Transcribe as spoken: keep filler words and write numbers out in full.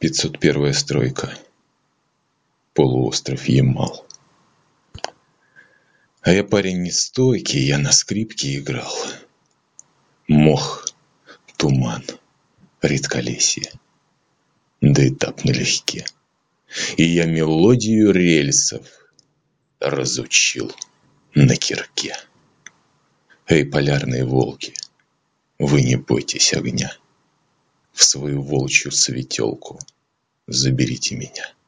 пятьсот первая стройка. Полуостров Ямал. А я парень нестойкий, я на скрипке играл. Мох, туман, редколесье, да этап налегке. И я мелодию рельсов разучил на кирке. Эй, полярные волки, вы не бойтесь огня. В свою волчью светелку заберите меня.